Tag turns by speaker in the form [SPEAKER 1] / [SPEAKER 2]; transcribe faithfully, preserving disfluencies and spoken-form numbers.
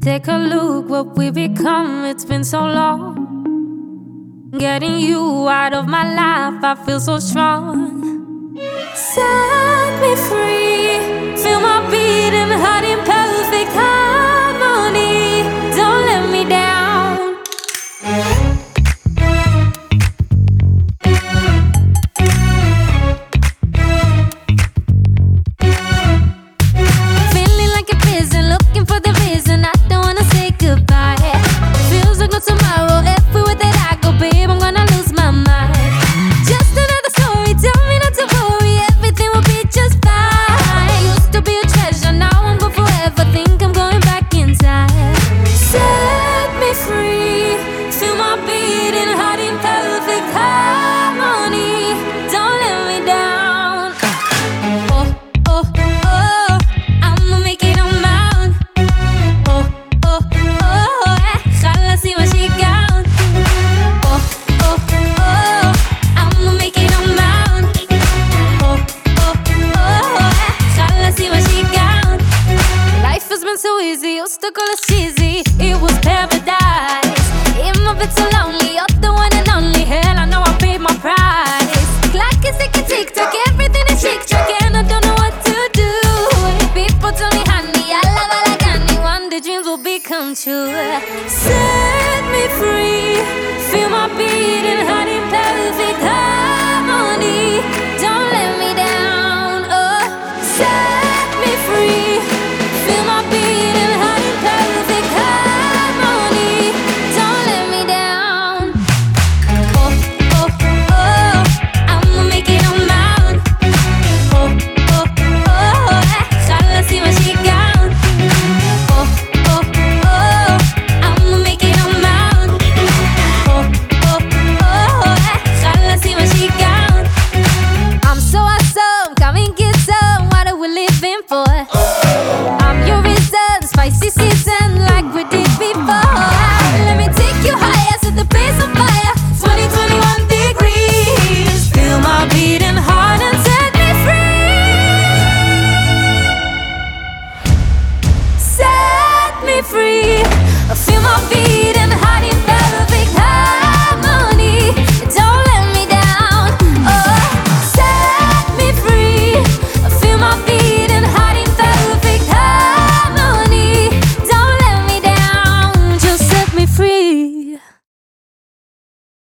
[SPEAKER 1] Take a look what we become, it's been so long. Getting you out of my life, I feel so strong. Set me free, feel my beating heart in perfect harmony. Don't let me down. Feeling like a prison, looking for the reason I don't wanna say goodbye. Feels like no tomorrow, everywhere that I go, babe, I'm gonna lose my mind. Just another story, tell me not to worry, everything will be just fine. Used to be a treasure, now I'm gone forever, think I'm going back in time. Set me free, feel my beating heart in perfect harmony. Don't let me down. Oh, oh, oh, I'ma make it on my own. Oh, oh, oh, déjala así machicán. Oh, oh, oh, I'ma make it on my own. Oh, oh, oh, déjala así machicán. Life has been so easy, used to call us cheesy. It was paradise. In my bed so lonely, you're the one and only. Hell, I know I paid my price. Clock is ticking, tick tock, everything is chick chock, and I don't know what to do. People tell me, honey, I love all I got. One day dreams will become true.